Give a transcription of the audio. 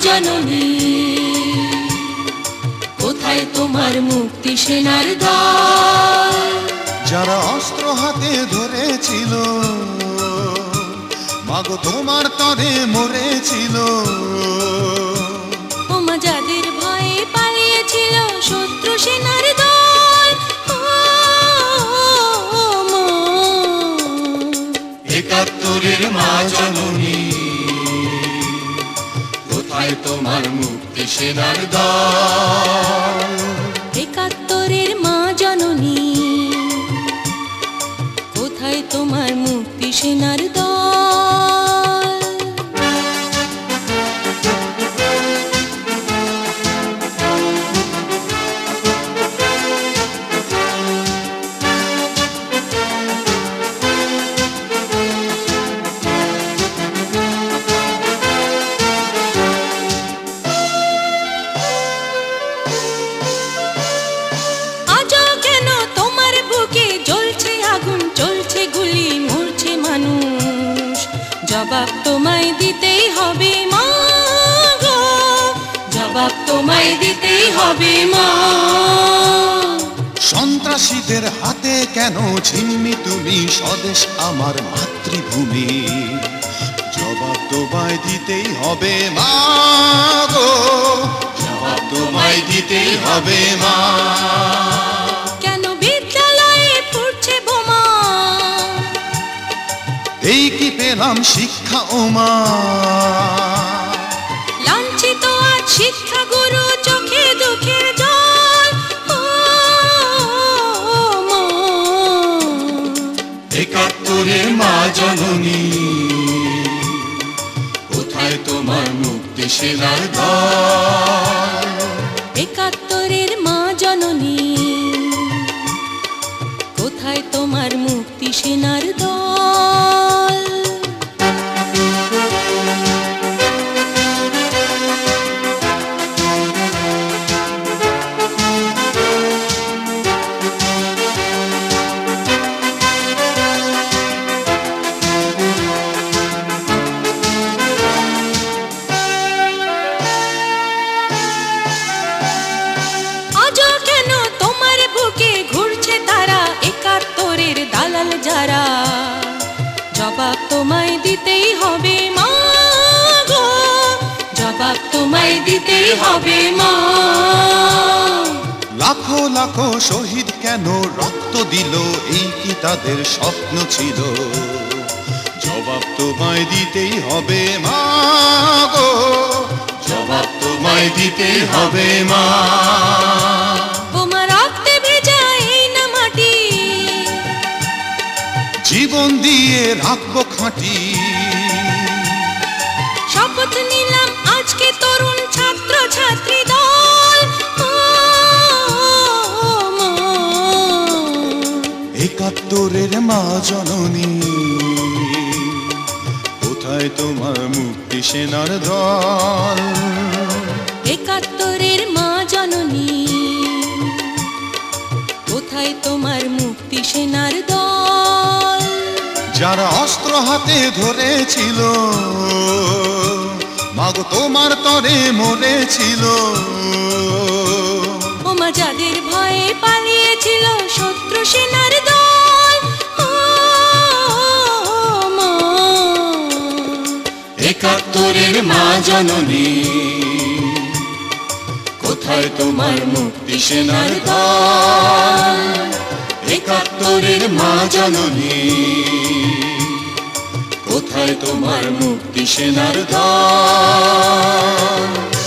জননী, কোথায় তোমার মুক্তি সেনার দল? যারা অস্ত্র হাতে ধরেছিল, মাগো তোমার তরে মরেছিল। ওমা যাদের ভয়ে পালিয়েছিল শত্রু সেনার দল, একাত্তরের মা জননী, কোথায় তোমার মুক্তি সেনার দল? একাত্তরের মা জননী, কোথায় তোমার মুক্তি সেনার দল? জবাব তোমায় দিতেই হবে মা গো, জবাব তোমায় দিতেই হবে মা। সন্ত্রাসীদের হাতে কেন ছিন্নি তুমি স্বদেশ আমার মাতৃভূমি? জবাব তোমায় দিতেই হবে মা গো, জবাব তোমায় দিতেই হবে মা। কেন বিদ্যালয়ে ফুটছে বোমা? এই কি পেলাম শিক্ষা ও মা? লাঞ্ছিত আজ শিক্ষা গুরু, চোখে দুঃখের জল। একাত্তরের মা জননী, কোথায় তোমার মুক্তি সেনার দল? একাত্তরের মা জননী, কোথায় তোমার মুক্তি সেনার দল? যারা জবাব তোমায় দিতেই হবে মা গো, জবাব তোমায় দিতেই হবে মা। লাখো লাখো শহীদ কেন রক্ত দিল, এই কি তাদের স্বপ্ন ছিল? জবাব তোমায় দিতেই হবে মা গো, জবাব তোমায় দিতেই হবে মা। জীবন দিয়ে রাখবো খাঁটি, শপথ নিলাম আজকে তরুণ ছাত্র ছাত্রী দল। একাত্তরের মা জননী, কোথায় তোমার মুক্তি সেনার দল? একাত্তরের মা জননী, কোথায় তোমার মুক্তি সেনার দল? যারা অস্ত্র হাতে ধরেছিল, মাগো তোমার তরে মরেছিল। ওমা যাদের ভয়ে পালিয়েছিল শত্রু সেনার দল। একাত্তরের মা জননী, কোথায় তোমার মুক্তি সেনার দল? একাত্তরের মা জননী, কোথায় তোমার মুক্তি সেনার দল?